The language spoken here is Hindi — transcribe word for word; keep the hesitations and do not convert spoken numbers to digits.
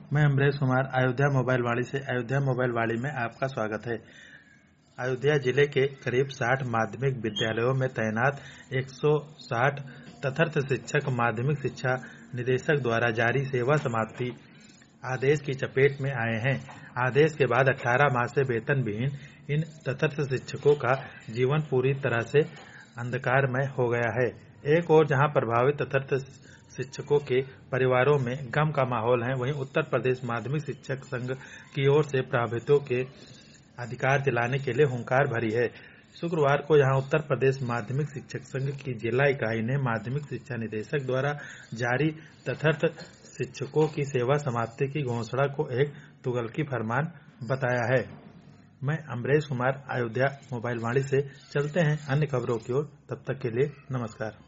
मैं अमरेश कुमार अयोध्या मोबाइल वाणी से अयोध्या मोबाइल वाणी में आपका स्वागत है। अयोध्या जिले के करीब साठ माध्यमिक विद्यालयों में तैनात एक सौ साठ तथर्थ शिक्षक माध्यमिक शिक्षा निदेशक द्वारा जारी सेवा समाप्ति आदेश की चपेट में आए हैं। आदेश के बाद अठारह माह से वेतन विहीन इन तथर्थ शिक्षकों का जीवन पूरी तरह से अंधकारमय हो गया है। एक और जहां प्रभावित तथर्थ शिक्षकों के परिवारों में गम का माहौल है, वहीं उत्तर प्रदेश माध्यमिक शिक्षक संघ की ओर से प्रभावितों के अधिकार दिलाने के लिए हुंकार भरी है। शुक्रवार को यहां उत्तर प्रदेश माध्यमिक शिक्षक संघ की जिला इकाई ने माध्यमिक शिक्षा निदेशक द्वारा जारी तथर्थ शिक्षकों की सेवा समाप्ति की घोषणा को एक तुगलकी फरमान बताया है। मैं अमरेश कुमार अयोध्या मोबाइल वाणी से चलते हैं अन्य खबरों की ओर। तब तक के लिए नमस्कार।